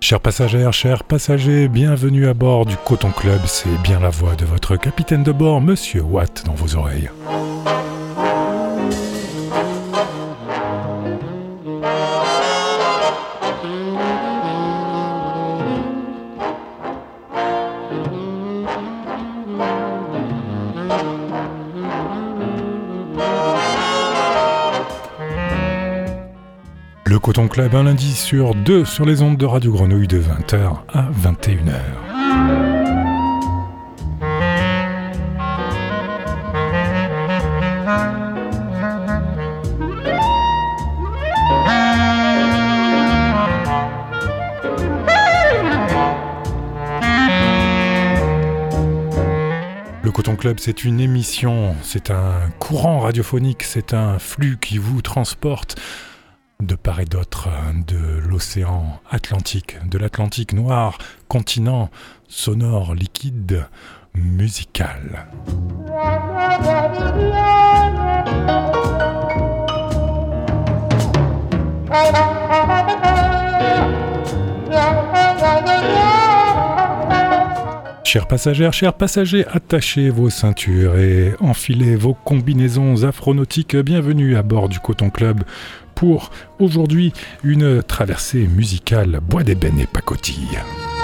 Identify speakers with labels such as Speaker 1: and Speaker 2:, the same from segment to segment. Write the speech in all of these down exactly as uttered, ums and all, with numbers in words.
Speaker 1: Chers passagères, chers passagers, bienvenue à bord du Coton Club. C'est bien la voix de votre capitaine de bord, Monsieur Watt, dans vos oreilles. Le Coton Club, un lundi sur deux sur les ondes de Radio Grenouille de vingt heures à vingt et une heures. Le Coton Club, c'est une émission, c'est un courant radiophonique, c'est un flux qui vous transporte de part et d'autre de l'océan Atlantique, de l'Atlantique noir, continent sonore, liquide, musical. Chers passagères, chers passagers, attachez vos ceintures et enfilez vos combinaisons afronautiques. Bienvenue à bord du Coton Club pour aujourd'hui une traversée musicale bois d'ébène et pacotille.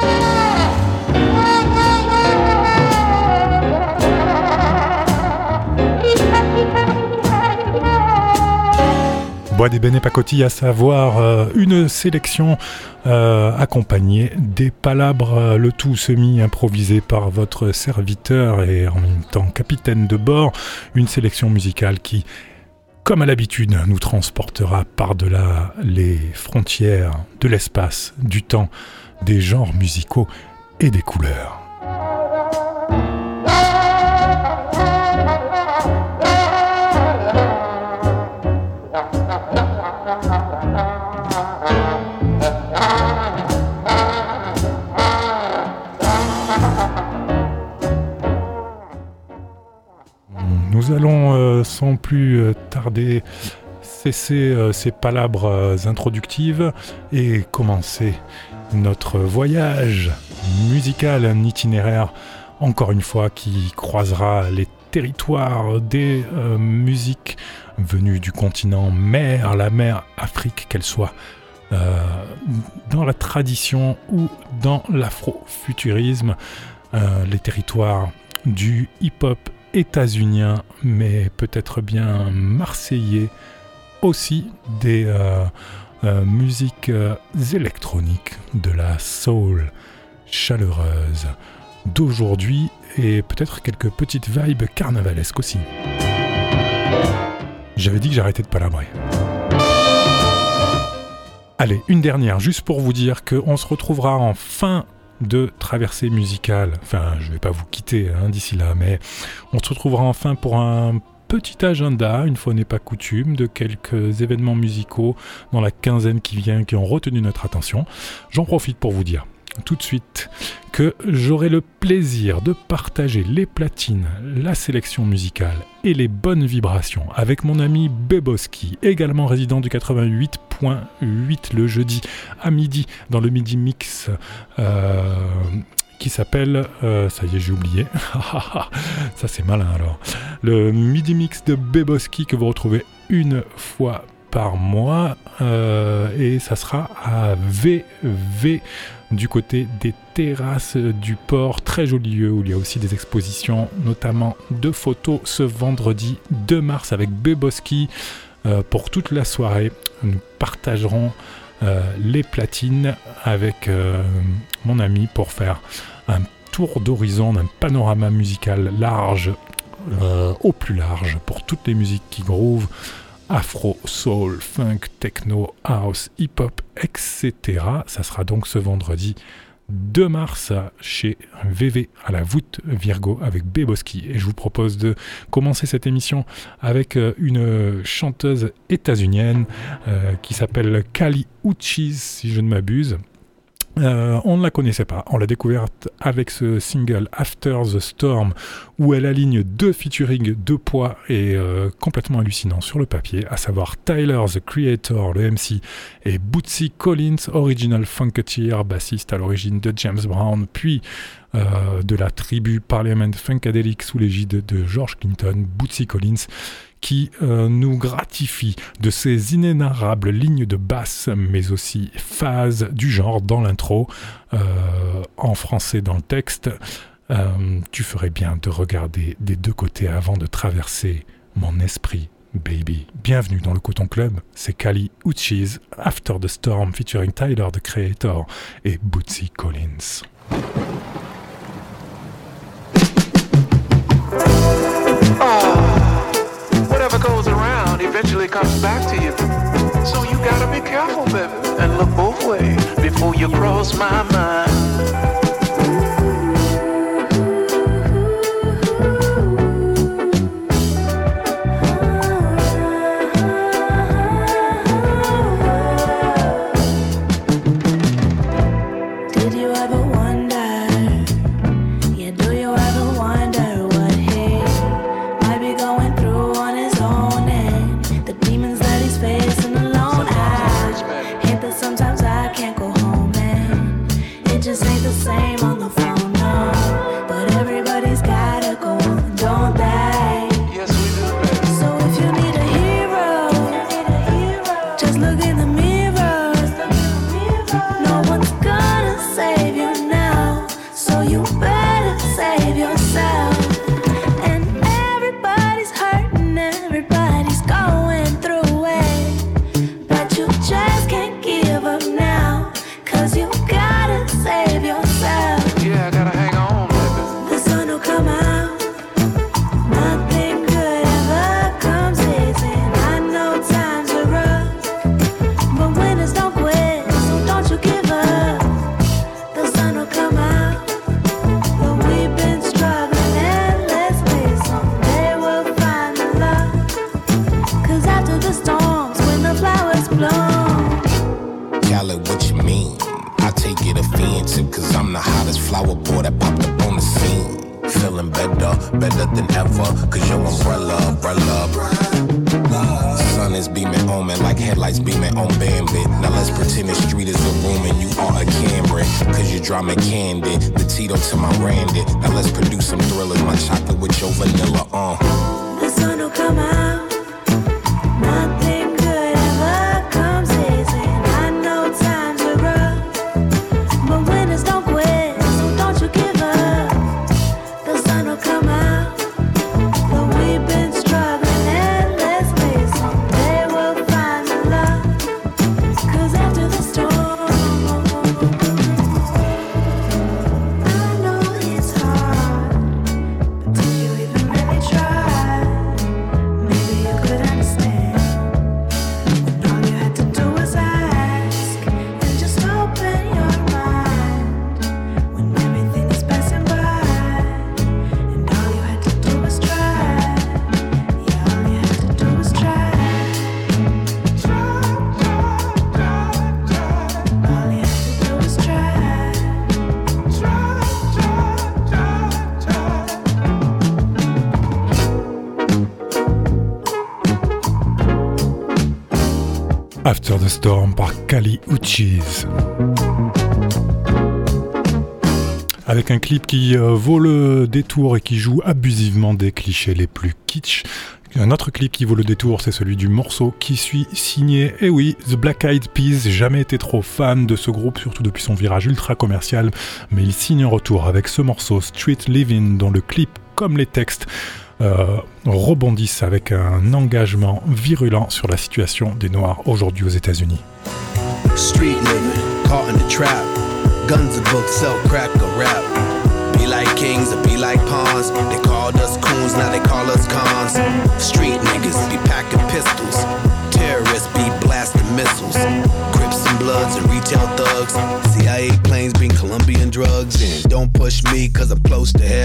Speaker 1: Bois d'ébène et pacotille, à savoir euh, une sélection euh, accompagnée des palabres, euh, le tout semi-improvisé par votre serviteur et en même temps capitaine de bord, une sélection musicale qui, comme à l'habitude, nous transportera par-delà les frontières de l'espace, du temps, des genres musicaux et des couleurs. Nous allons euh, sans plus euh, tarder cesser euh, ces palabres euh, introductives et commencer notre voyage musical, un itinéraire encore une fois qui croisera les territoires des euh, musiques venues du continent mère, la mère Afrique, qu'elle soit euh, dans la tradition ou dans l'afrofuturisme, euh, les territoires du hip-hop états-unien, mais peut-être bien marseillais, aussi des euh, euh, musiques euh, électroniques, de la soul chaleureuse d'aujourd'hui et peut-être quelques petites vibes carnavalesques aussi. J'avais dit que j'arrêtais de palabrer. Allez, une dernière, juste pour vous dire qu'on se retrouvera en fin de traversée musicale. Enfin, je ne vais pas vous quitter hein, d'ici là, mais on se retrouvera enfin pour un petit agenda, une fois n'est pas coutume, de quelques événements musicaux dans la quinzaine qui vient, qui ont retenu notre attention. J'en profite pour vous dire tout de suite que j'aurai le plaisir de partager les platines, la sélection musicale et les bonnes vibrations avec mon ami Beboski, également résident du quatre-vingt-huit point huit le jeudi à midi dans le Midi Mix euh, qui s'appelle, euh, ça y est j'ai oublié, ça c'est malin alors, le Midi Mix de Beboski que vous retrouvez une fois par mois euh, et ça sera à V V du côté des terrasses du port, très joli lieu où il y a aussi des expositions, notamment de photos ce vendredi deux mars avec Beboski euh, pour toute la soirée. Nous partagerons euh, les platines avec euh, mon ami pour faire un tour d'horizon d'un panorama musical large, euh, au plus large, pour toutes les musiques qui groovent, afro, soul, funk, techno, house, hip-hop, et cetera. Ça sera donc ce vendredi deux mars chez V V à la voûte Virgo avec Beboski. Et je vous propose de commencer cette émission avec une chanteuse états-unienne euh, qui s'appelle Kali Uchis, si je ne m'abuse. Euh, on ne la connaissait pas, on l'a découverte avec ce single After the Storm où elle aligne deux featuring de poids et euh, complètement hallucinant sur le papier, à savoir Tyler the Creator, le M C, et Bootsy Collins, original funketeer, bassiste à l'origine de James Brown, puis euh, de la tribu Parliament Funkadelic sous l'égide de George Clinton. Bootsy Collins qui euh, nous gratifie de ses inénarrables lignes de basse, mais aussi phases du genre dans l'intro, euh, en français dans le texte. Euh, tu ferais bien de regarder des deux côtés avant de traverser mon esprit, baby. Bienvenue dans le Coton Club, c'est Kali Uchis, After the Storm, featuring Tyler the Creator et Bootsy Collins.
Speaker 2: Whatever goes around eventually comes back to you. So you gotta be careful, baby, and look both ways before you cross my mind.
Speaker 1: After the Storm par Kali Uchis. Avec un clip qui euh, vaut le détour et qui joue abusivement des clichés les plus kitsch. Un autre clip qui vaut le détour, c'est celui du morceau qui suit, signé, eh oui, The Black Eyed Peas. Jamais été trop fan de ce groupe, surtout depuis son virage ultra commercial, mais il signe un retour avec ce morceau Street Living, dont le clip, comme les textes, Euh, rebondissent avec un engagement virulent sur la situation des Noirs aujourd'hui aux États-Unis.
Speaker 3: Street living, caught in the trap. Guns and books, sell crack or rap. Be like kings or be like pawns. They called us coons, now they call us cons. Street niggas be packing pistols. Terrorists be blasting missiles. Crips and Bloods and retail thugs. C I A planes bring Colombian drugs in. Don't push me cause I'm close to hell.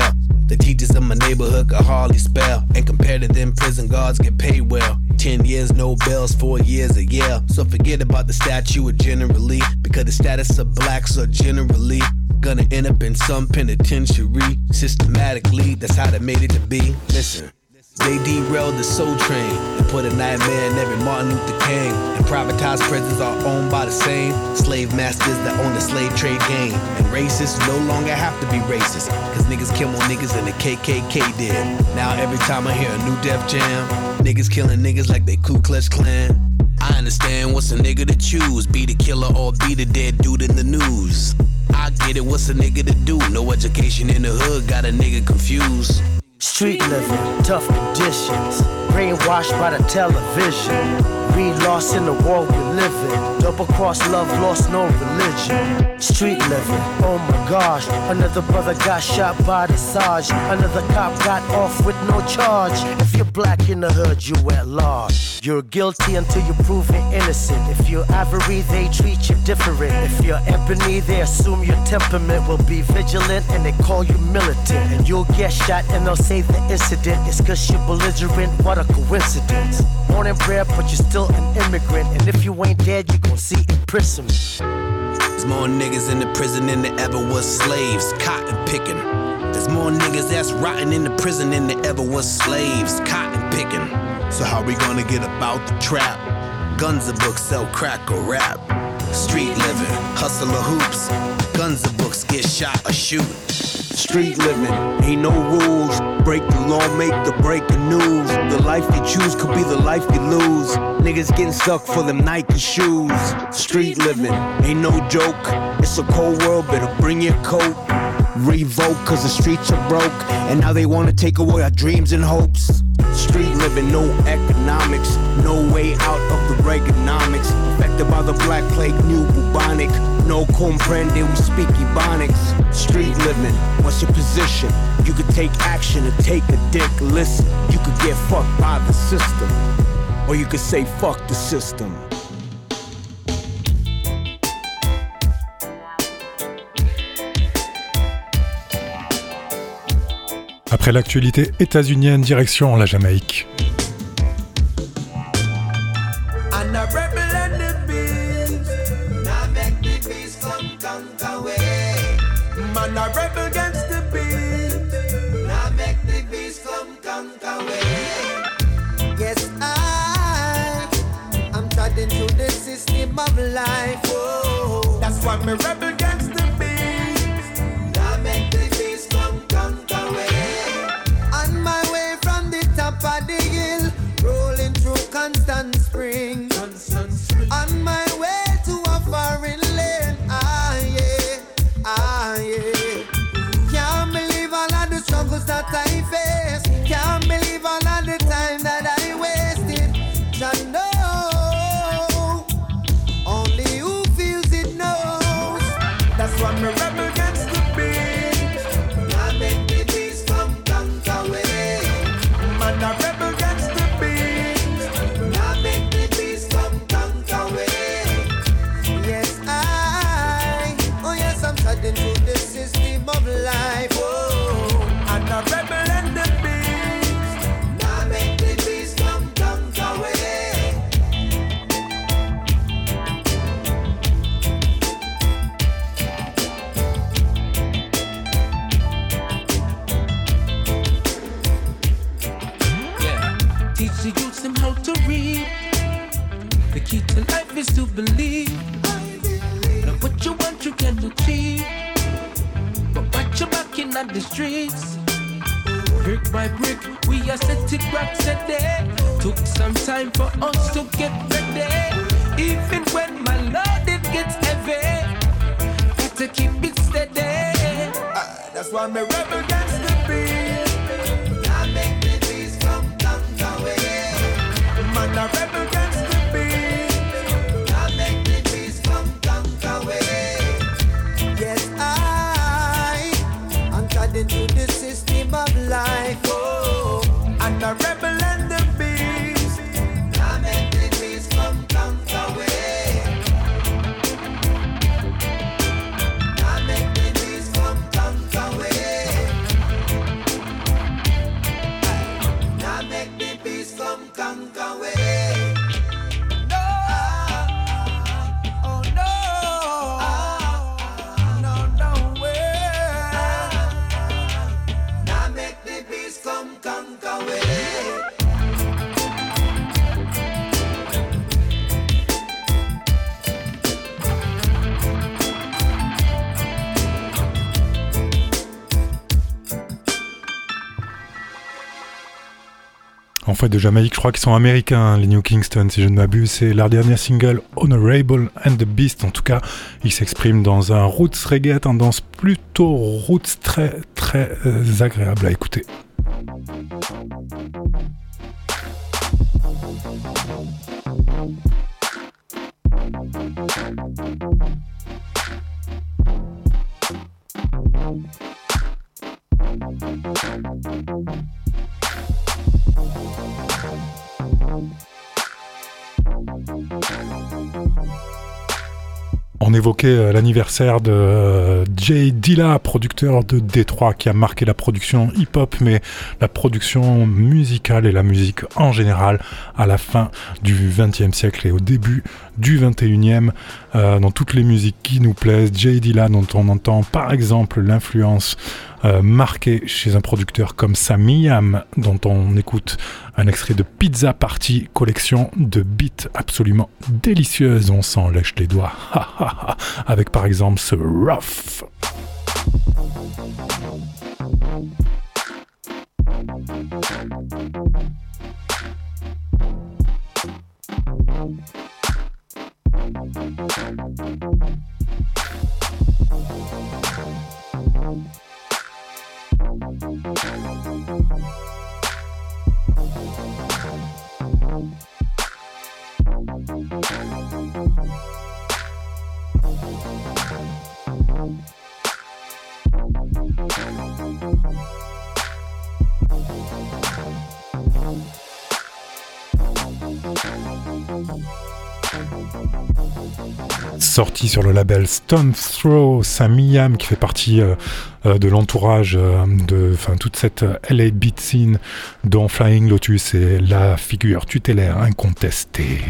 Speaker 3: The teachers in my neighborhood could hardly spell, and compared to them, prison guards get paid well. Ten years, no bells, four years a year. So forget about the statute generally, because the status of blacks are generally gonna end up in some penitentiary. Systematically, that's how they made it to be. Listen, they derailed the soul train and put a nightmare in every Martin Luther King. And privatized prisons are owned by the same slave masters that own the slave trade game. And racists no longer have to be racist, cause niggas kill more niggas than the K K K did. Now every time I hear a new Def Jam, niggas killing niggas like they Ku Klux Klan. I understand what's a nigga to choose, be the killer or be the dead dude in the news. I get it, what's a nigga to do? No education in the hood, got a nigga confused.
Speaker 4: Street living, tough conditions, brainwashed by the television. We lost in the world we live in. Double cross love, lost no religion. Street living, oh my gosh. Another brother got shot by the Sarge. Another cop got off with no charge. If you're black in the hood, you at large. You're guilty until you're proven innocent. If you're ivory, they treat you different. If you're ebony, they assume your temperament will be vigilant, and they call you militant. And you'll get shot and they'll say the incident is cause you're belligerent. What a coincidence. Born and bred, but you're still an immigrant. And if you ain't dead, you gon' see imprisonment.
Speaker 3: There's more niggas in the prison than there ever was slaves, cotton picking. There's more niggas that's rotting in the prison than there ever was slaves, cotton picking. So how we gonna get about the trap? Guns and books sell crack or rap. Street living, hustle or hoops. Guns and books get shot or shoot.
Speaker 5: Street living, ain't no rules. Break the law, make the breaking news. The life you choose could be the life you lose. Niggas getting stuck for them Nike shoes. Street living, ain't no joke. It's a cold world, better bring your coat. Revoke, cause the streets are broke, and now they wanna take away our dreams and hopes. Street living, no economics, no way out of the Reaganomics. Affected by the black plague, new bubonic. No comprende, we speak Ebonics. Street living, what's your position? You could take action or take a dick. Listen, you could get fucked by the system, or you could say fuck the system.
Speaker 1: Après l'actualité états-unienne, direction la Jamaïque.
Speaker 6: Yes, I, I'm trying to the system of life. Oh, that's why me rebel against the beast. Now make the beast come, come, come away. On my way from the top of the hill, rolling through constant spring. On my way to a foreign land, ah yeah, ah yeah. Can't believe all of the struggles that I face. Can't believe all of the time that I wasted. Just know, only who feels it knows. That's why me rebel against the beast. Now make the beast come conquer away. Man, I rebel against the beast. Now make the beast come conquer away. Yes, I, oh yes, I'm treading through the system of life. Oh, and I rebel and the beast. Now make the beast come conquer away.
Speaker 7: Teach the youths them how to read. The key to life is to believe. Now what you want you can achieve, but watch your back in the streets. Brick by brick, we are setting rocks a day. Took some time for us to get ready. Even when my load it gets heavy, got to keep it steady.
Speaker 6: Ah, that's why me rebel against the beast. Now make the beast come conquer away. Man, I rebel against the beast. Now make the beast come conquer away. Yes, I, I'm treading through the system of life. Oh, and I rebel and the beast. Now make the beast come conquer away. Now make the beast come conquer away.
Speaker 1: En fait, de Jamaïque, je crois qu'ils sont américains, les New Kingston, si je ne m'abuse. C'est leur dernier single, Honorable and the Beast. En tout cas, ils s'expriment dans un roots reggae, tendance plutôt roots, très, très euh, agréable à écouter. On évoquait l'anniversaire de euh, Jay Dilla, producteur de Détroit, qui a marqué la production hip-hop, mais la production musicale et la musique en général à la fin du vingtième siècle et au début du vingt et unième, euh, dans toutes les musiques qui nous plaisent. Jay Dilla, dont on entend par exemple l'influence euh, marquée chez un producteur comme Samiyam, dont on écoute un extrait de Pizza Party, collection de beats absolument délicieuses, on s'en lèche les doigts, avec par exemple ce Rough. Sorti sur le label Stone Throw, Samiyam qui fait partie euh, euh, de l'entourage euh, de enfin toute cette euh, L A beat scene dont Flying Lotus est la figure tutélaire incontestée.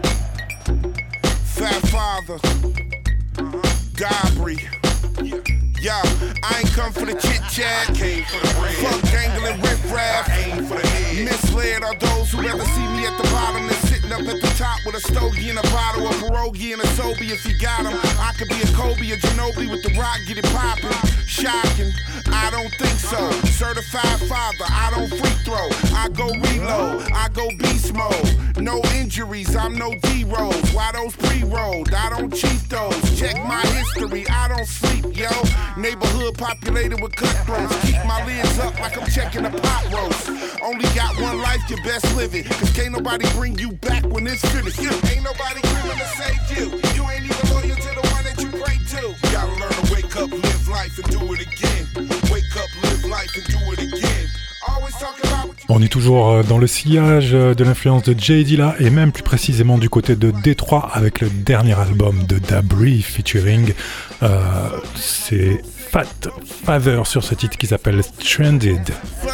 Speaker 8: Fat Father, Dabry. Yo, I ain't come for the chit chat. Fuck dangling riff-raff. Misled are those who ever see me at the bottom and sitting up at the top with a stogie and a bottle, a pierogi and a Sobe. If you got them, I could be a Kobe, a Ginobili with the rock, get it poppin'. Shocking, I don't think so. Certified father, I don't free throw. I go reload, I go beast mode. No injuries, I'm no D-rolls. Why those pre-rolled? I don't cheat those. Check my history, I don't sleep, yo. Neighborhood populated with cutthroats. Keep my lids up like I'm checking a pot roast. Only got one life, you best live it. Cause can't nobody bring you back when it's finished. Ain't nobody coming to save you. You ain't even loyal to the one that you pray to. You gotta learn to wake up, live life and do it again. Wake up, live life and do it again.
Speaker 1: On est toujours dans le sillage de l'influence de Jay Dilla et même plus précisément du côté de Détroit avec le dernier album de Dabry featuring euh, c'est Fat Father sur ce titre qui s'appelle Stranded.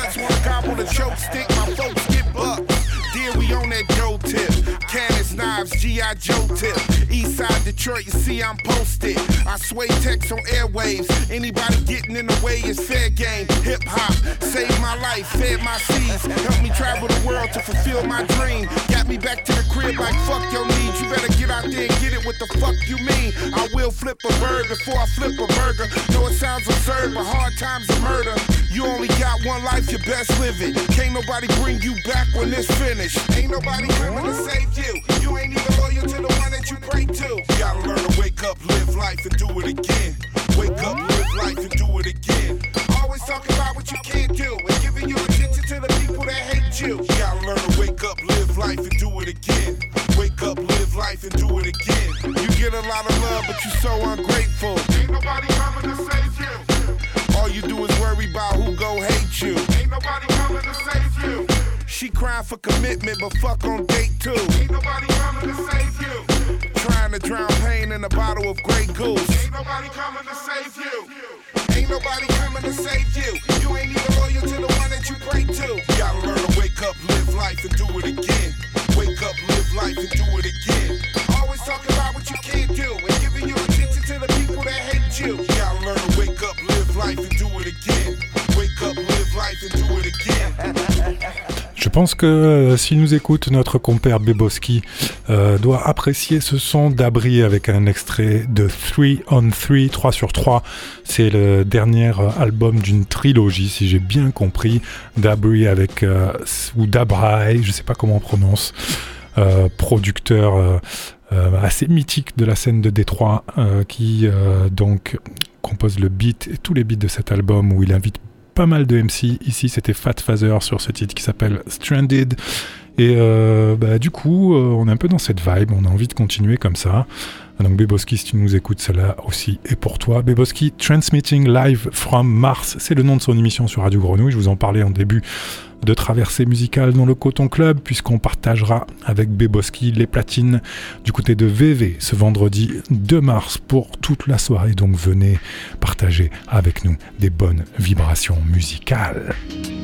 Speaker 1: Knives, G I. Joe tip. Eastside Detroit, you see I'm posted. I sway text on airwaves. Anybody getting in the way is fair game. Hip hop saved my life, fed my seeds. Helped me travel the world to fulfill my dream. Got me back to the crib like fuck your needs. You better get out there and get it. What the fuck you mean? I will flip a bird before I flip a burger. Know it sounds absurd, but hard times are murder. You only got one life, you best live it. Can't nobody bring you back when it's finished. Ain't nobody coming to save you. You ain't even loyal to the one that you pray to. You gotta learn to wake up, live life, and do it again. Wake up, live life, and do it again. Always talking about what you can't do and giving your attention to the people that hate you. You gotta learn to wake up, live life, and do it again. Wake up, live life, and do it again. You get a lot of love, but you're so ungrateful. Ain't nobody coming to save you. All you do is worry about who go hate you. Ain't nobody coming to save you. She crying for commitment, but fuck on date two. Ain't nobody coming to save you. Trying to drown pain in a bottle of Grey Goose. Ain't nobody coming to save you. Ain't nobody coming to save you. You ain't even loyal to the one that you pray to. You gotta learn to wake up, live life, and do it again. Wake up, live life, and do it again. Always talking about what you can't do and giving your attention to the people that hate you. You gotta learn to wake up, live life, and do it again. Wake up, live life, and do it again. Je pense que euh, s'il nous écoute, notre compère Beboski euh, doit apprécier ce son d'Abri avec un extrait de three on three, trois sur trois. C'est le dernier album d'une trilogie, si j'ai bien compris, d'Abri avec, euh, ou d'Abrai, je sais pas comment on prononce, euh, producteur euh, euh, assez mythique de la scène de Détroit, euh, qui euh, donc compose le beat et tous les beats de cet album où il invite pas mal de M C. Ici c'était Fat Father sur ce titre qui s'appelle Stranded, et euh, bah, du coup euh, on est un peu dans cette vibe, on a envie de continuer comme ça. Donc Beboski, si tu nous écoutes, celle-là aussi est pour toi. Beboski Transmitting Live from Mars, c'est le nom de son émission sur Radio Grenouille. Je vous en parlais en début de traversée musicale dans le Coton Club, puisqu'on partagera avec Beboski les platines du côté de V V ce vendredi deux mars pour toute la soirée. Donc venez partager avec nous des bonnes vibrations musicales.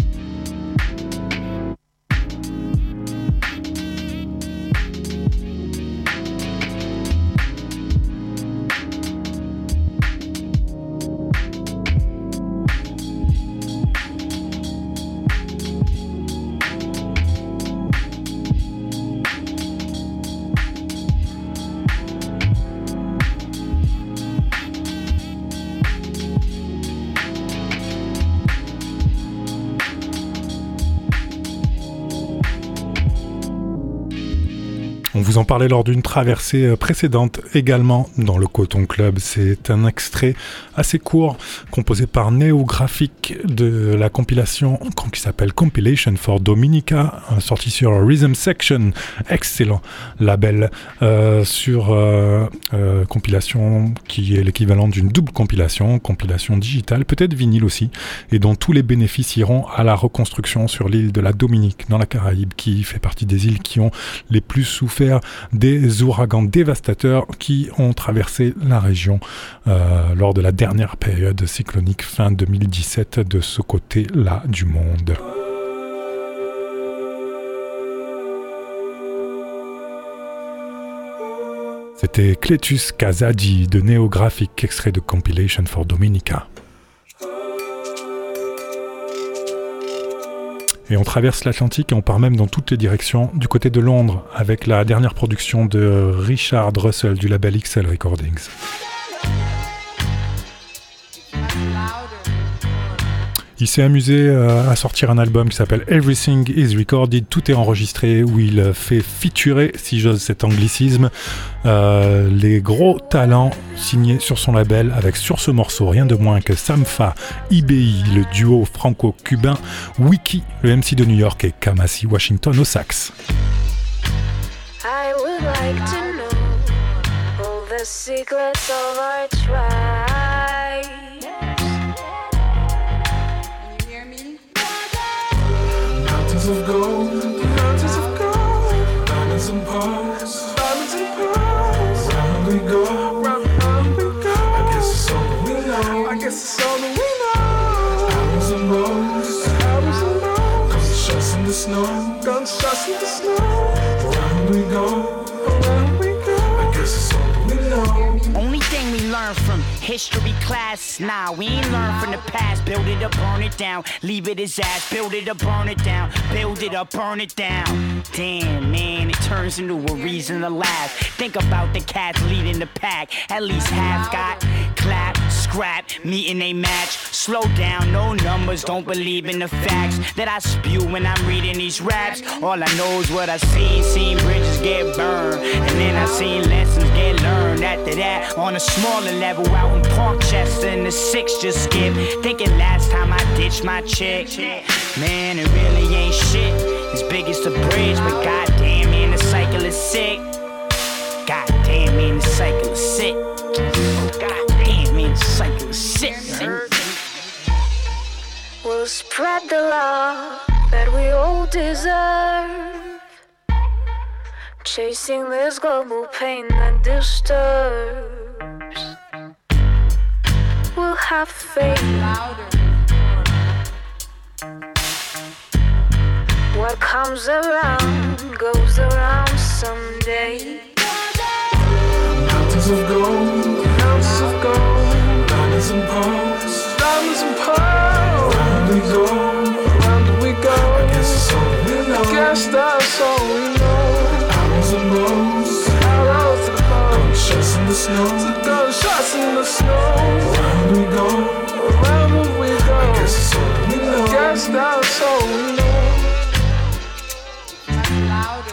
Speaker 1: On vous en parlait lors d'une traversée précédente également dans le Coton Club. C'est un extrait assez court composé par Néographic de la compilation qui s'appelle Compilation for Dominica, sorti sur Rhythm Section, excellent label, euh, sur euh, euh, compilation qui est l'équivalent d'une double compilation, compilation digitale, peut-être vinyle aussi, et dont tous les bénéfices iront à la reconstruction sur l'île de la Dominique dans la Caraïbe, qui fait partie des îles qui ont les plus souffert des ouragans dévastateurs qui ont traversé la région euh, lors de la dernière période cyclonique fin deux mille dix-sept de ce côté-là du monde. C'était Cletus Kazadi de Néographic, extrait de Compilation for Dominica. Et on traverse l'Atlantique et on part même dans toutes les directions du côté de Londres avec la dernière production de Richard Russell du label X L Recordings. Il s'est amusé euh, à sortir un album qui s'appelle Everything is Recorded, tout est enregistré, où il fait featurer, si j'ose cet anglicisme, euh, les gros talents signés sur son label, avec sur ce morceau rien de moins que Sampha, I B I, le duo franco-cubain, Wiki, le M C de New York, et Kamasi Washington au sax.
Speaker 9: I would like to know all the secrets of our tribe.
Speaker 2: Of gold, mountains of gold, diamonds and pearls, diamonds and pearls. Round we go, round, round we go. I guess it's all that we know. I guess it's all that we know. Arrows and bows, arrows and bows. Gunshots in the snow, gunshots in the snow. Round we go, round we go. I guess it's all that we know.
Speaker 10: Only thing we learn from history class, nah, we ain't learn from the past. Build it up, burn it down, leave it as ass. Build it up, burn it down, build it up, burn it down. Damn, man, it turns into a reason to laugh. Think about the cats leading the pack. At least half got clap, scrap, meeting a match. Slow down, no numbers, don't believe in the facts that I spew when I'm reading these raps. All I know is what I seen, seen bridges get burned, and then I seen lessons get learned. After that, on a smaller level, out in Parkchester in the six just skip. Thinking last time I ditched my chick, man, it really ain't shit. As big as the bridge, but goddamn, man, the cycle is sick. Goddamn, man, the cycle is sick. Goddamn, man, the cycle is sick.
Speaker 9: We'll spread the love that we all deserve, chasing this global pain that disturbs. We'll have faith. What comes around goes around someday.
Speaker 2: Mountains of gold, mountains of gold, diamonds and pearls, diamonds and pearls. Round we go, round we go. I guess it's all that we know. snow. Go shots in the snow. Around we go, around we go. I guess that's all we know. I guess that's all we know. Louder.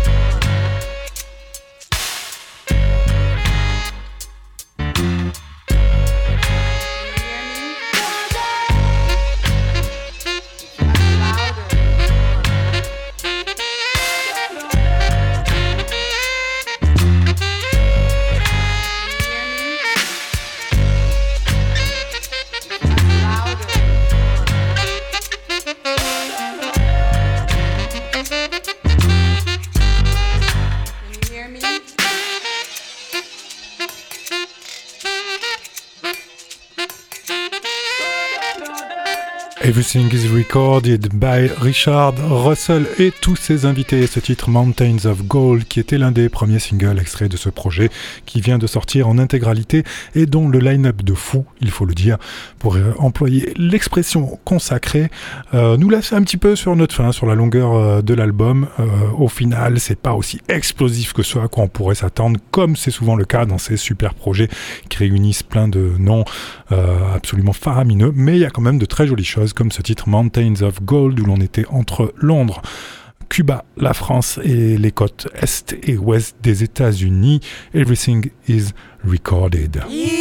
Speaker 1: Everything is Recorded by Richard Russell et tous ses invités. Ce titre Mountains of Gold qui était l'un des premiers singles extraits de ce projet qui vient de sortir en intégralité et dont le line-up de fou, il faut le dire, pour employer l'expression consacrée, euh, nous laisse un petit peu sur notre fin, sur la longueur euh, de l'album. Euh, au final, c'est pas aussi explosif que ce à quoi on pourrait s'attendre, comme c'est souvent le cas dans ces super projets qui réunissent plein de noms euh, absolument faramineux, mais il y a quand même de très jolies choses comme ce titre Mountains of Gold où l'on était entre Londres, Cuba, la France et les côtes est et ouest des États-Unis. Everything is Recorded.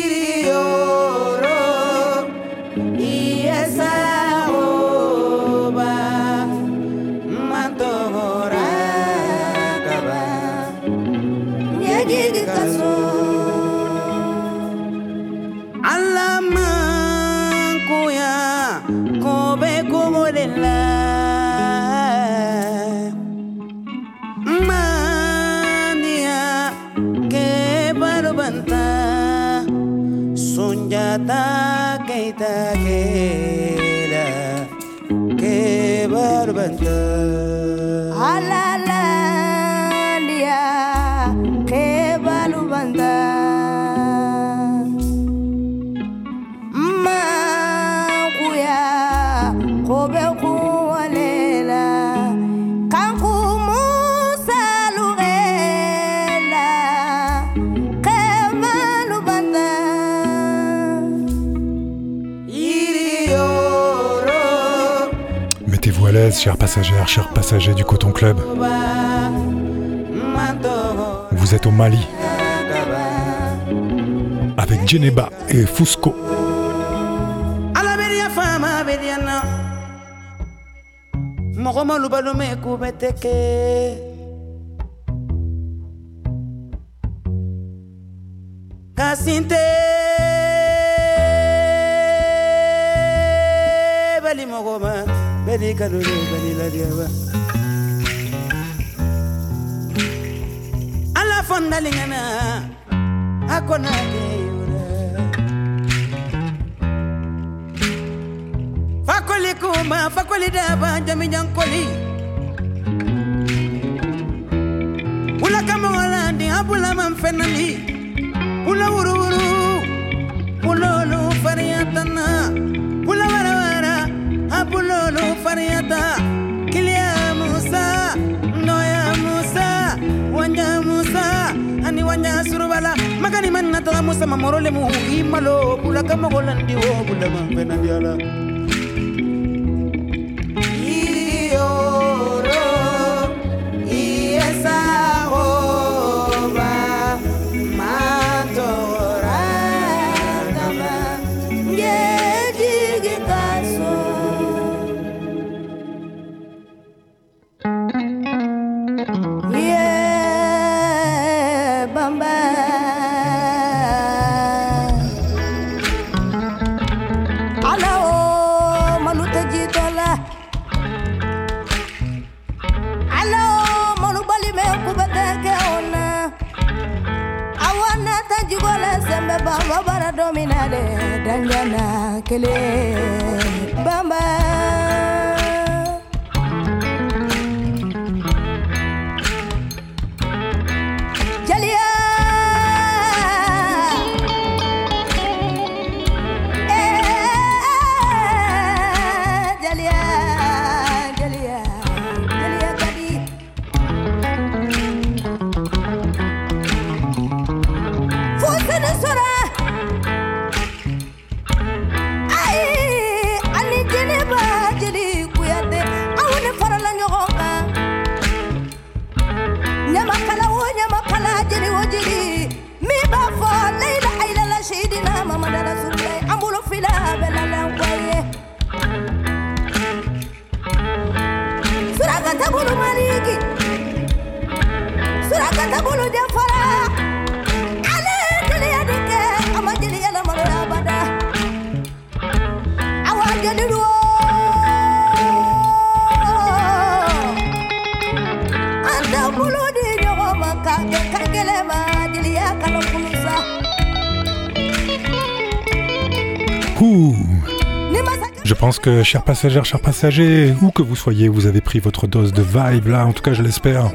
Speaker 11: Sunjata keita kera ke barbanta halala dia ke balubanta ma kuya kobe kuwalela kanku musalugela ke balubanta.
Speaker 1: Mettez-vous à l'aise, chers passagères, chers passagers du Coton Club. Vous êtes au Mali avec Djeneba et Fusco.
Speaker 11: Kasinte bali mogoma bali kalulu bali la diaba ala fonda lingana akona keura fakoli kuma fakoli daba jami jankoli ula kama walandi abula manfenani ula uru uru ulolu fariyatana ula wara wara apulolu fariyata kilia musa noya musa wanja musa ani wanja surubala magani manna to musa mamorole mu imalo ula kama golandi wo ula manfena diala irioro iesa Bamba bara dominale dangana kele bamba Jalia eh Jalia Jalia Jalia kadi Fusa
Speaker 12: fila bela langwaye Suraka tabulu maliki Suraka tabulu jafara Ale dili adike ama dili yala maloya bada Awa jadi duo Anda bulu di nyogo makage kagele ma dili ya kalokulusa
Speaker 1: Ouh. Je pense que, chers passagères, chers passagers, où que vous soyez, vous avez pris votre dose de vibe là, en tout cas je l'espère.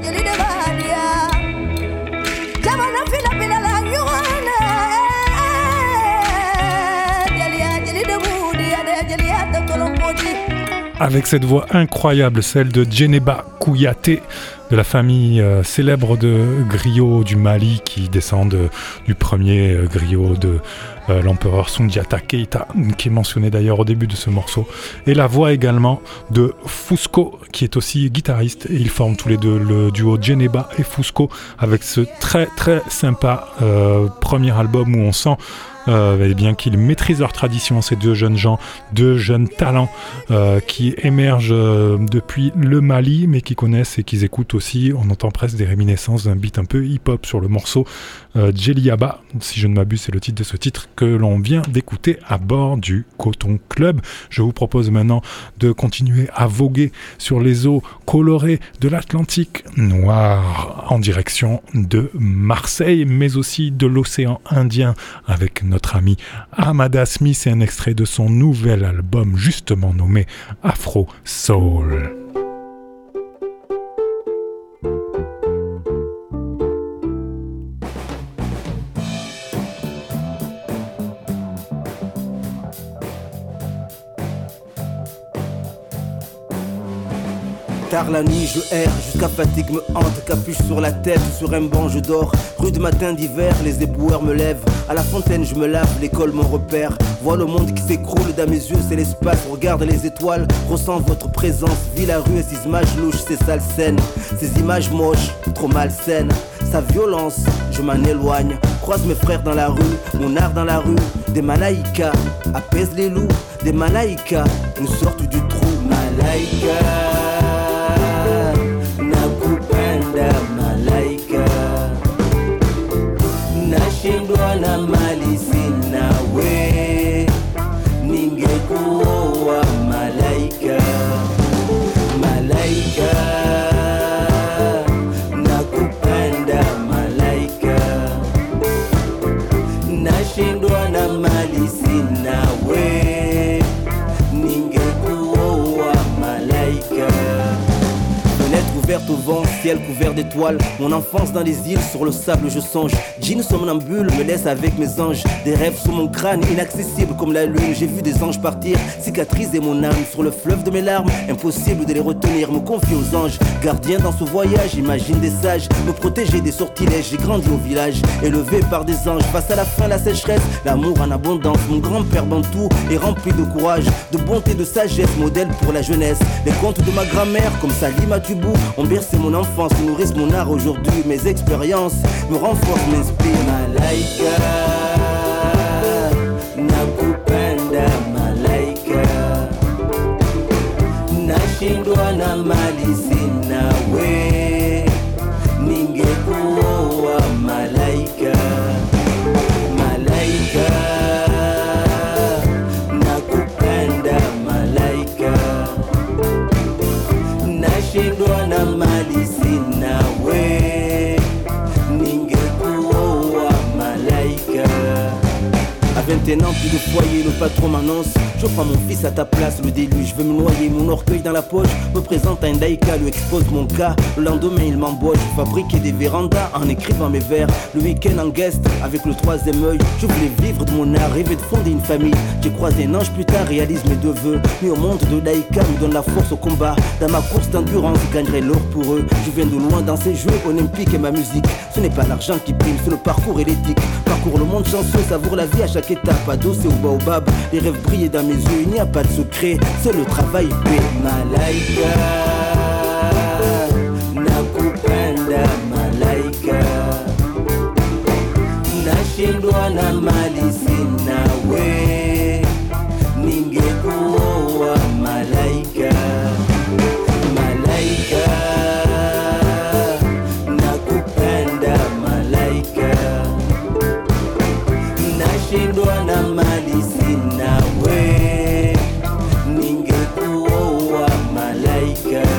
Speaker 1: Avec cette voix incroyable, celle de Djeneba Kouyaté, de la famille euh, célèbre de griots du Mali, qui descend de, du premier euh, griot de euh, l'empereur Soundiata Keita, qui est mentionné d'ailleurs au début de ce morceau. Et la voix également de Fusco, qui est aussi guitariste, et ils forment tous les deux le duo Djeneba et Fusco, avec ce très très sympa euh, premier album où on sent Euh, eh bien qu'ils maîtrisent leur tradition, ces deux jeunes gens, deux jeunes talents euh, qui émergent euh, depuis le Mali, mais qui connaissent et qui écoutent aussi. On entend presque des réminiscences d'un beat un peu hip-hop sur le morceau euh, Djeliaba, si je ne m'abuse, c'est le titre de ce titre que l'on vient d'écouter à bord du Coton Club. Je vous propose maintenant de continuer à voguer sur les eaux colorées de l'Atlantique noir en direction de Marseille, mais aussi de l'océan Indien avec notre ami Amada Smith et un extrait de son nouvel album justement nommé Afro Soul.
Speaker 13: Tard la nuit je erre, jusqu'à fatigue me hante. Capuche sur la tête, sur un banc je dors. Rude matin d'hiver, les éboueurs me lèvent. À la fontaine je me lave, l'école mon repère. Vois le monde qui s'écroule, dans mes yeux c'est l'espace. Regarde les étoiles, ressens votre présence. Vis la rue et ces images louches, ces sales scènes. Ces images moches, trop malsaines. Sa violence, je m'en éloigne. Croise mes frères dans la rue, mon art dans la rue. Des malaïkas, apaise les loups. Des malaïkas, nous sortent du trou. Malaïka, malaika nashindwa na mali sina we ningekuwa malaika malaika nakupenda malaika nashindwa na mali sina we ningekuwa malaika. Fenêtre ouverte au vent, ciel couvert d'étoiles. Mon enfance dans les îles, sur le sable je songe. Jean somnambule me laisse avec mes anges. Des rêves sur mon crâne, inaccessibles comme la lune. J'ai vu des anges partir, cicatriser mon âme sur le fleuve de mes larmes. Impossible de les retenir, me confier aux anges. Gardien dans ce voyage, imagine des sages. Me protéger des sortilèges, j'ai grandi au village. Élevé par des anges, face à la faim, la sécheresse. L'amour en abondance, mon grand-père Bantou est rempli de courage, de bonté, de sagesse, modèle pour la jeunesse. Les contes de ma grand-mère, comme Salima Tubou, ont bercé mon enfance, nourrissent mon art aujourd'hui. Mes expériences me renforcent, m'inspirent. Malaika, nakupenda malaika, nashindwa na mali sina we, ningekuwa malaika. Malaika, nakupenda malaika, nashindwa na mali sina we, ningekuwa malaika. À vingt et un ans, plus de foyer, le patron m'annonce: je prends mon fils à ta place, le déluge veut me noyer. Mon orgueil dans la poche, me présente à un daïka, lui expose mon cas. Le lendemain il m'embauche, fabriquer des vérandas en écrivant mes vers. Le week-end en guest, avec le troisième œil, je voulais vivre de mon art, rêver de fonder une famille. J'ai croisé un ange plus tard, réalise mes deux vœux. Mis au monde de daïka, me donne la force au combat. Dans ma course d'endurance, je gagnerai l'or pour eux. Je viens de loin dans ces jeux olympiques et ma musique. Ce n'est pas l'argent qui prime, c'est le parcours et l'éthique. Parcours le monde chanceux, savoure la vie à chaque étape. Adossé au baobab, les rêves brillent dans mes yeux. Il n'y a pas de secret, seul le travail paie. Malaika, nakupenda malaika, nashindwa na mali sina we, ningeshindwa na mali sina we, ningekuoa malaika.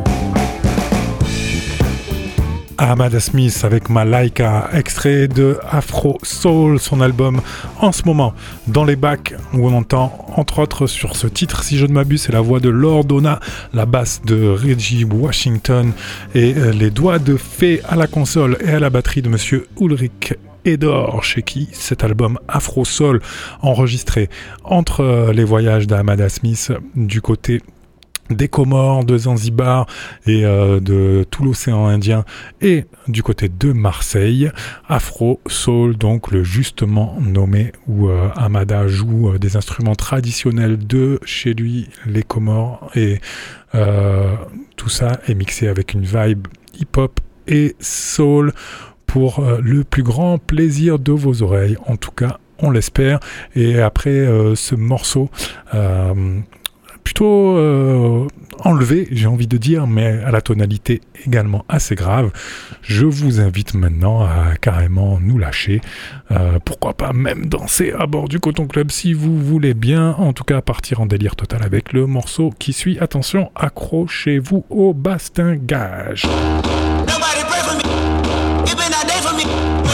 Speaker 1: Amada Smith avec Malaika, extrait de Afro Soul, son album en ce moment dans les bacs, où on entend entre autres sur ce titre, si je ne m'abuse, c'est la voix de Lord Donna, la basse de Reggie Washington et euh, les doigts de fée à la console et à la batterie de monsieur Ulrich Edor, chez qui cet album Afro Soul, enregistré entre euh, les voyages d'Amada Smith du côté des Comores, de Zanzibar et euh, de tout l'océan Indien et du côté de Marseille. Afro Soul, donc le justement nommé, où euh, Amada joue euh, des instruments traditionnels de chez lui, les Comores, et euh, tout ça est mixé avec une vibe hip-hop et soul pour euh, le plus grand plaisir de vos oreilles, en tout cas on l'espère. Et après euh, ce morceau euh, plutôt euh, enlevé, j'ai envie de dire, mais à la tonalité également assez grave, je vous invite maintenant à carrément nous lâcher, euh, pourquoi pas même danser à bord du Coton Club si vous voulez bien, en tout cas partir en délire total avec le morceau qui suit. Attention, accrochez-vous au bastingage.
Speaker 14: Nobody pray for me. It been a day for me.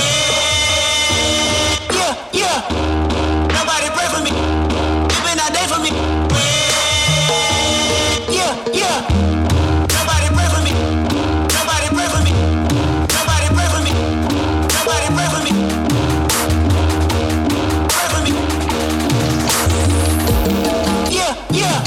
Speaker 14: Yeah, yeah. Nobody pray for me. It been a day for me. Yeah, yeah. Nobody pray for me. Nobody pray for me. Nobody pray for me. Nobody pray for me. Pray for me. Yeah, yeah.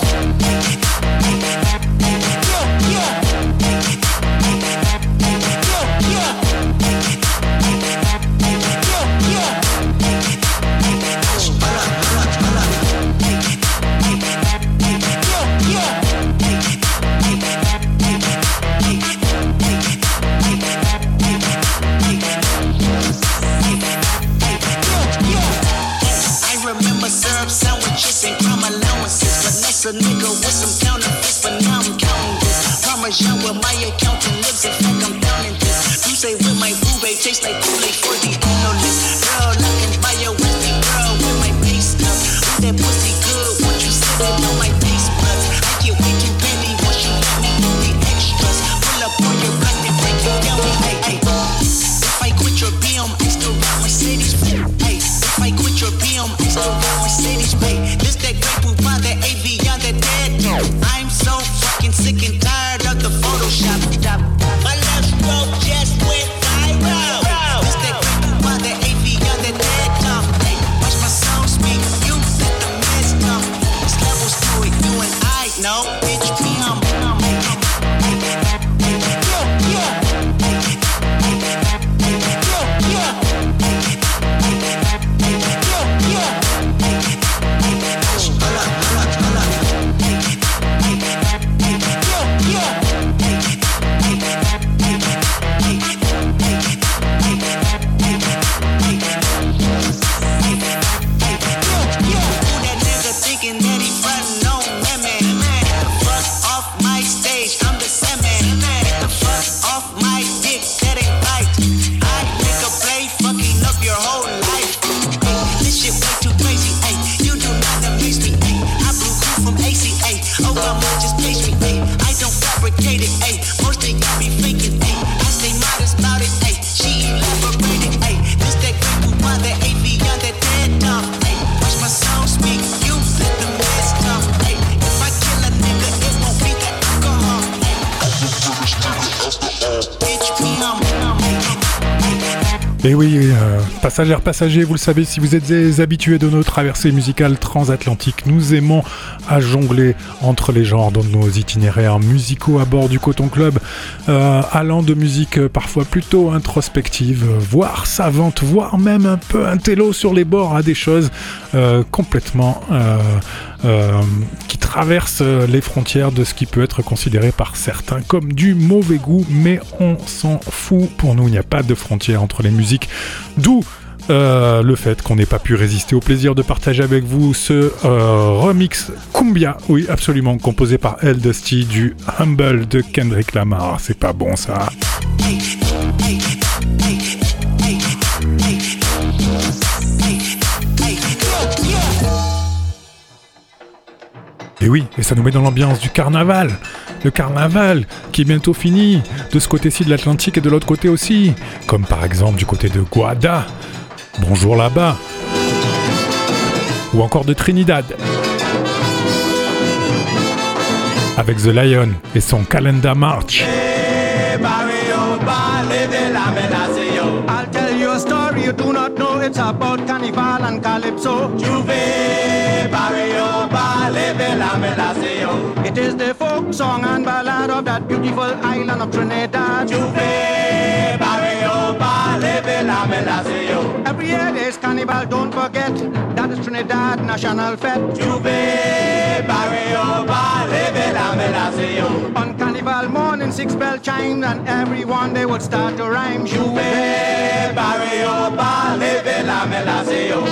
Speaker 14: A nigga with some counterfeits, but now I'm counting this. Parmesan where my accountant lives, in fact I'm down in this. You say with my boo babe tastes like Kool-Aid for the analyst. Girl, I can buy your Westie girl with my base stuff. Ooh, that pussy good, once you sit it on my face buds. I get way too petty once you let me do the extras. Pull up on your block and break it down, hey, hey. If I quit your B M, I still ride Mercedes, hey. If I quit your B M, I still ride Mercedes, hey. This that great poop by that A V. I'm so fucking sick and tired of the Photoshop. My left stroke just went viral. This that great by the A V on the dead top. Hey, watch my song speak, you let the mess come. There's levels to it, you and I know. Bitch, me, I'm
Speaker 1: Et oui, euh, passagères, passagers, vous le savez, si vous êtes des habitués de nos traversées musicales transatlantiques, nous aimons à jongler entre les genres dans nos itinéraires musicaux à bord du Coton Club, euh, allant de musique parfois plutôt introspective, voire savante, voire même un peu intello sur les bords, à des choses euh, complètement euh, euh, qui traversent les frontières de ce qui peut être considéré par certains comme du mauvais goût, mais on s'en fout. Pour nous, il n'y a pas de frontières entre les musiques. D'où euh, le fait qu'on n'ait pas pu résister au plaisir de partager avec vous ce euh, remix Cumbia, oui absolument, composé par El Dusty du Humble de Kendrick Lamar. C'est pas bon ça. Et oui, et ça nous met dans l'ambiance du carnaval. Le carnaval qui est bientôt fini, de ce côté-ci de l'Atlantique et de l'autre côté aussi. Comme par exemple du côté de Guada. Bonjour là-bas. Ou encore de Trinidad. Avec The Lion et son Calendar March.
Speaker 15: I'll tell you a story you do not know. It's about Carnival and Calypso. Juve, barrio, bale de la Melaseo. It is the folk song and ballad of that beautiful island of Trinidad. Juve, barrio, bale de la Melaseo. Every year there's Carnival, don't forget. That is Trinidad National Fete. Juve, barrio, bale de la Melaseo. On Carnival morning, six bell chimes and everyone they would start to rhyme. Juve, barrio, bale de la Melaseo.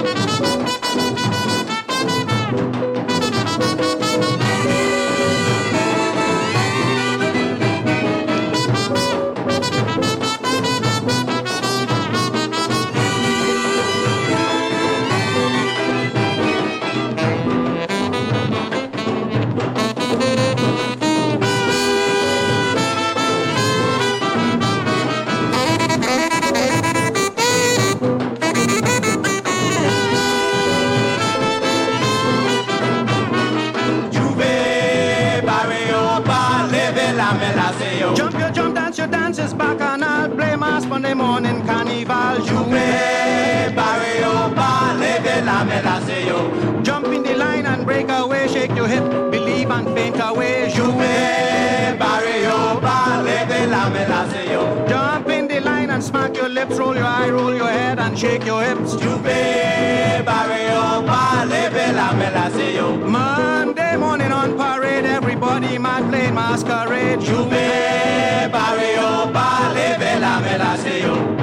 Speaker 15: Jump your jump, dance your dances back and I'll play mass Monday morning carnival. Juve, barrio, bale de la Melaseo. Jump in the line and break away, shake your hip, believe and faint away. Juve, barrio, bale de la Melaseo. Jump in the line and smack your lips, roll your eye, roll your head and shake your hips. Juve, barrio, bale de la Melaseo. Monday morning on parade, everybody might play masquerade. Juve, barrio, bale de la Melaseo.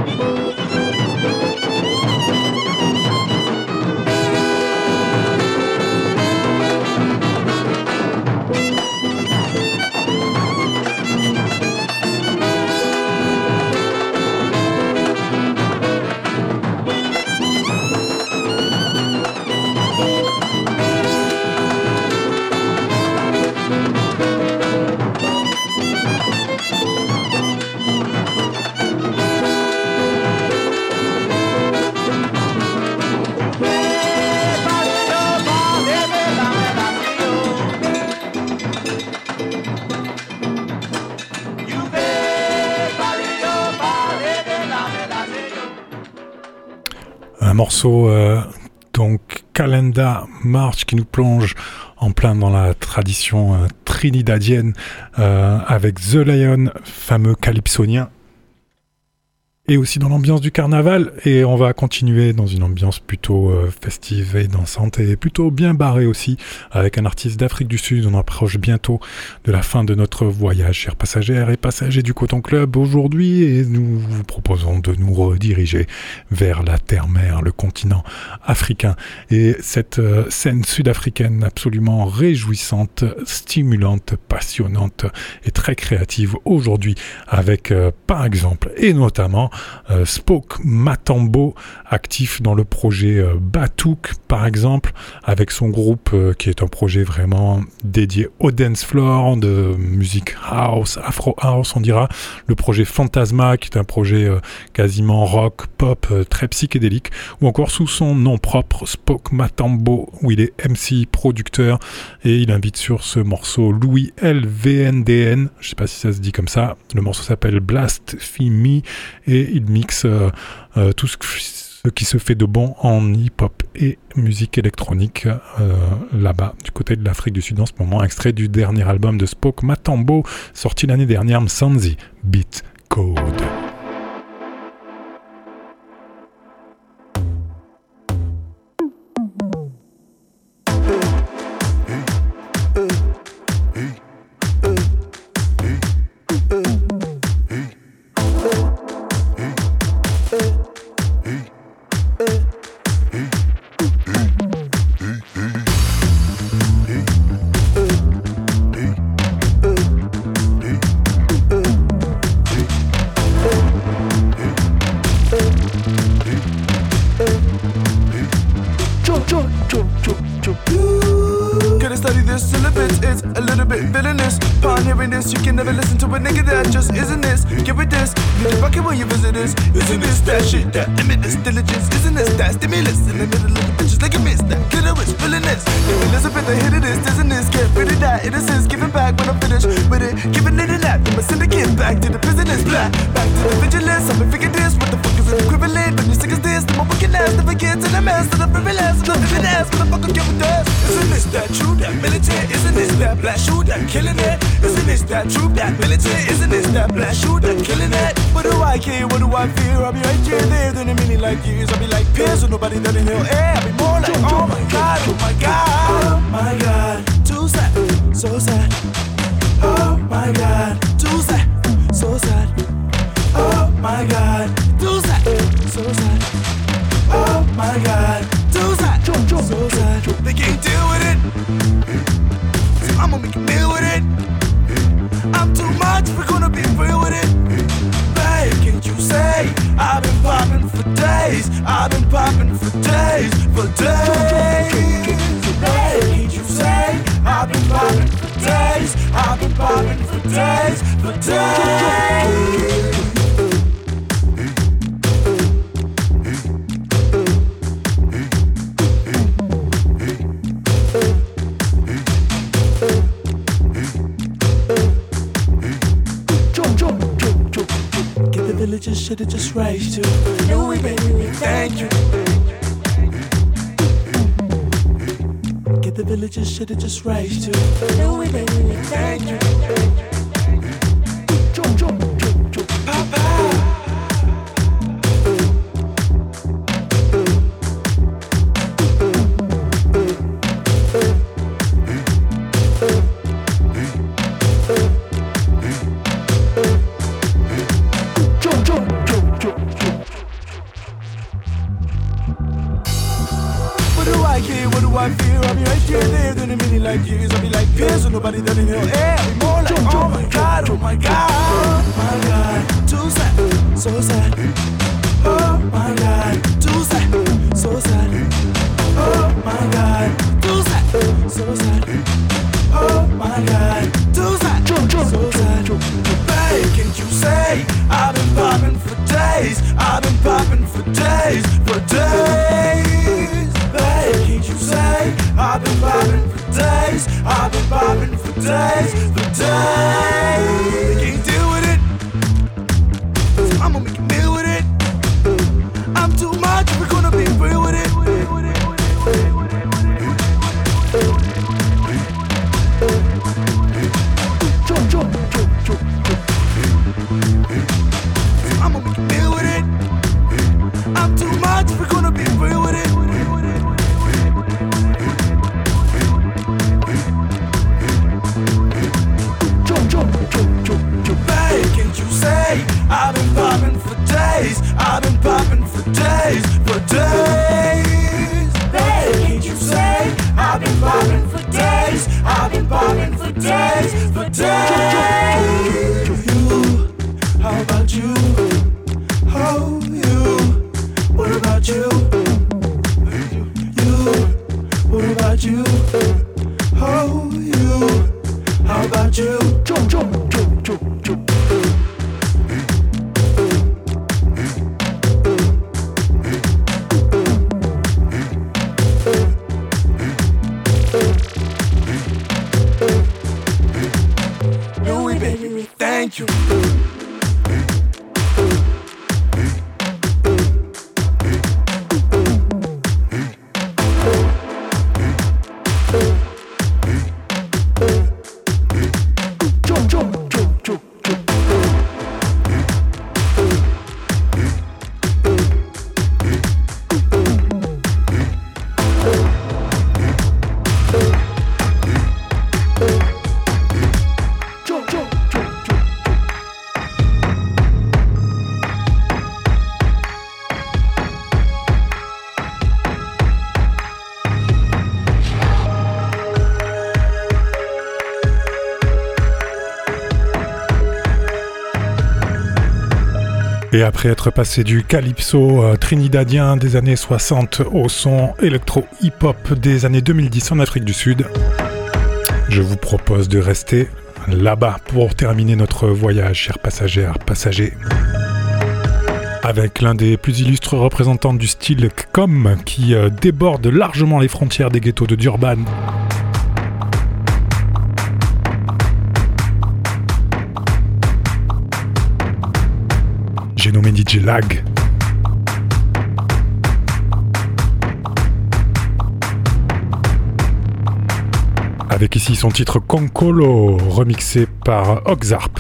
Speaker 1: Un morceau, euh, donc Calendar March, qui nous plonge en plein dans la tradition euh, trinidadienne euh, avec The Lion, fameux calypsonien. Et aussi dans l'ambiance du carnaval, et on va continuer dans une ambiance plutôt euh, festive et dansante, et plutôt bien barrée aussi, avec un artiste d'Afrique du Sud. On approche bientôt de la fin de notre voyage, chers passagères et passagers du Coton Club aujourd'hui, et nous vous proposons de nous rediriger vers la terre-mère, le continent africain, et cette euh, scène sud-africaine absolument réjouissante, stimulante, passionnante et très créative aujourd'hui, avec euh, par exemple, et notamment, Euh, Spoke Matambo, actif dans le projet euh, Batouk par exemple, avec son groupe euh, qui est un projet vraiment dédié au dance floor, de musique house, afro house on dira, le projet Fantasma qui est un projet euh, quasiment rock, pop, euh, très psychédélique, ou encore sous son nom propre Spoke Matambo, où il est M C, producteur, et il invite sur ce morceau Louis L V N D N, je sais pas si ça se dit comme ça, le morceau s'appelle Blasphemy, et il mixe euh, euh, tout ce, ce qui se fait de bon en hip-hop et musique électronique euh, là-bas, du côté de l'Afrique du Sud en ce moment. Extrait du dernier album de Spoke Matambo, sorti l'année dernière, Msanzi Beat Code.
Speaker 16: the syllables is a little bit villainous. Upon hearing this, you can never listen to a nigga that just isn't this. Give it this, need a bucket when you visit this. Isn't this that shit that limitless diligence? Isn't this that stimulus in the middle of the bitches like a miss? That clitoris, feeling this. If Elizabeth, the hit of this, isn't this? Get rid of that innocence, give it back when I'm finished with it. Giving it a nap, then my syndicate back to the prisoners. Black, back to the vigilance. I've been figuring this. What the fuck is an equivalent? When you sick as this, then my wicked ass never get to the mess. To the privilege, to the living ass. What the fuck I'm giving this? Isn't this that true, that militant? Isn't this that black shoe that killing it? Isn't this that true, that militant? Isn't this that black shoe that killing it? What do I care? What do I fear? I'll be right here, there, then a million like years. I'll be like peers with nobody that inhale air. I'll be more like, oh my god, oh my god, oh my god, too sad, so sad. Oh my god, too sad, so sad. Oh my god, too sad, so sad. Oh my god, too sad, so sad. They can't deal with it, so I'ma make a deal with it. I'm too much, we're gonna be real with it. Babe, can't you say I've been popping for days? I've been popping for days, for days. Babe, can't you say I've been popping for days? I've been popping for days, for days. Just should've just raised you. Louis, baby, thank you. Get the villagers should've just raised you. Louis, baby, thank you. Jump, jump, jump, jump, papa. Nobody that inhale air. I'll be more like, oh my god, oh my god, oh my god, too sad, so sad. Oh my god, too sad, so sad. Oh my god, too sad, so sad. Oh my god, too sad, so sad. Babe, can't you say I've been popping for days? I've been popping for days, for days. Babe, can't you say I've been popping for days? I've been popping for days, for days. They can't deal with it, so I'ma make a deal with it. I'm too much, we're gonna be real with it. Jump, jump, jump, jump, jump. So I'ma make a deal with it. I'm too much, we're gonna be real with it. I've been popping for days, I've been popping for days, for days. Babe, can't you say I've been popping for days, I've been popping for days, for days. You, how about you? Oh, you, what about you? You, what about you? Oh, you, how about you? Jump, jump, jump, jump, jump. Thank you.
Speaker 1: Et après être passé du calypso euh, trinidadien des années soixante au son électro-hip-hop des années deux mille dix en Afrique du Sud, Je vous propose de rester là-bas pour terminer notre voyage, chers passagères, passagers, avec l'un des plus illustres représentants du style Kkom qui euh, déborde largement les frontières des ghettos de Durban. J'ai nommé D J Lag. Avec ici son titre Konkolo, remixé par Oxarp.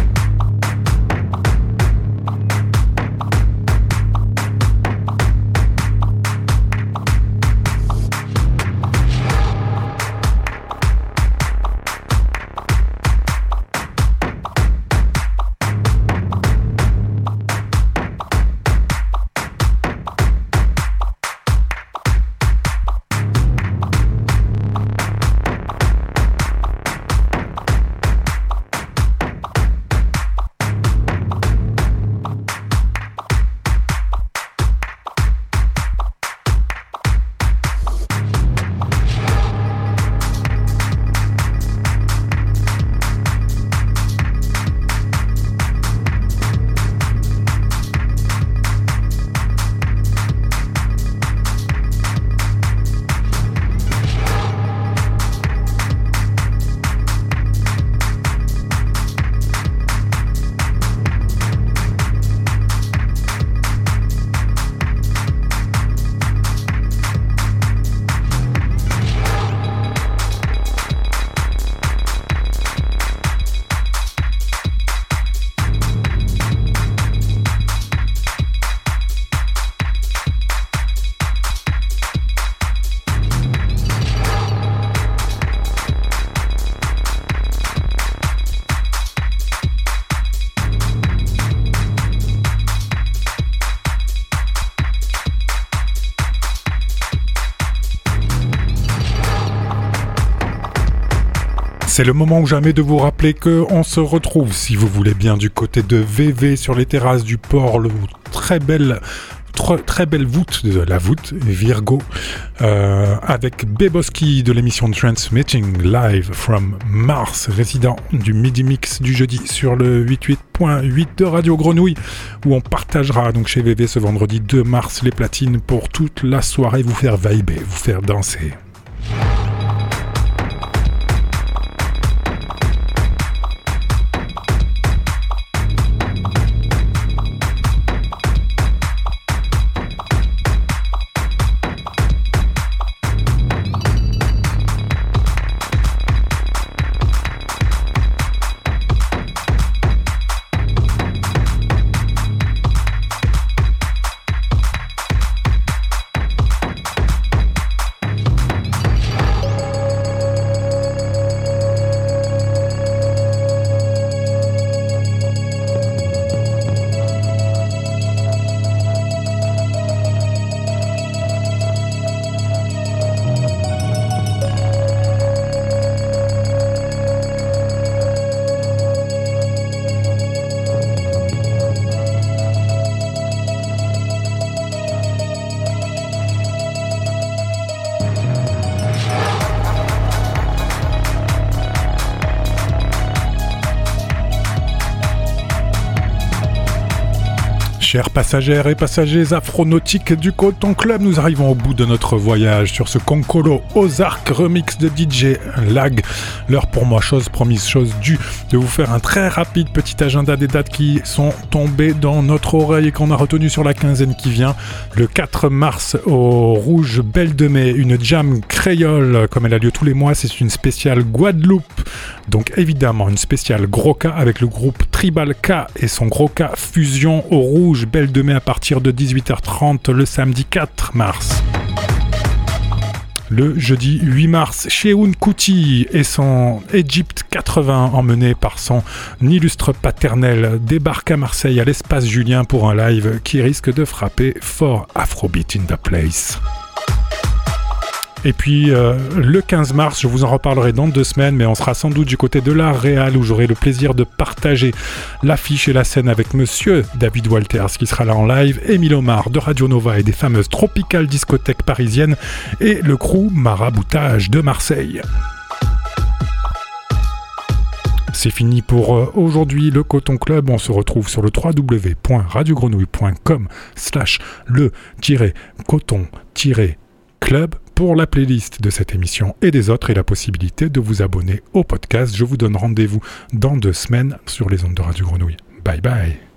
Speaker 1: C'est le moment ou jamais de vous rappeler qu'on se retrouve, si vous voulez bien, du côté de V V sur les terrasses du port, le très belle, très, très belle voûte de la voûte Virgo, euh, avec Beboski de l'émission Transmitting Live from Mars, résident du Midi Mix du jeudi sur le quatre-vingt-huit point huit de Radio Grenouille, où on partagera donc chez V V ce vendredi deux mars les platines pour toute la soirée, vous faire vibrer, vous faire danser. Chers passagères et passagers afronautiques du Coton Club, nous arrivons au bout de notre voyage sur ce Konkolo Ozark remix de D J Lag. L'heure pour moi, chose promise, chose due, de vous faire un très rapide petit agenda des dates qui sont tombées dans notre oreille et qu'on a retenu sur la quinzaine qui vient. Le quatre mars au Rouge Belle de Mai, une jam créole comme elle a lieu tous les mois, c'est une spéciale Guadeloupe. Donc évidemment une spéciale Gros K avec le groupe Tribal K et son Gros K Fusion au Rouge Belle de Mai à partir de dix-huit heures trente le samedi quatre mars. Le jeudi huit mars, Cheoun Kuti et son Egypt quatre-vingts, emmené par son illustre paternel, débarque à Marseille à l'Espace Julien pour un live qui risque de frapper fort. Afrobeat in the place. Et puis euh, le quinze mars, je vous en reparlerai dans deux semaines, mais on sera sans doute du côté de la Réal où j'aurai le plaisir de partager l'affiche et la scène avec monsieur David Walters qui sera là en live, Émile Omar de Radio Nova et des fameuses Tropical discothèques parisiennes et le crew Maraboutage de Marseille. C'est fini pour euh, aujourd'hui le Coton Club. On se retrouve sur le w w w point radio grenouille point com slash le coton club pour la playlist de cette émission et des autres et la possibilité de vous abonner au podcast. Je vous donne rendez-vous dans deux semaines sur les ondes de Radio Grenouille. Bye bye.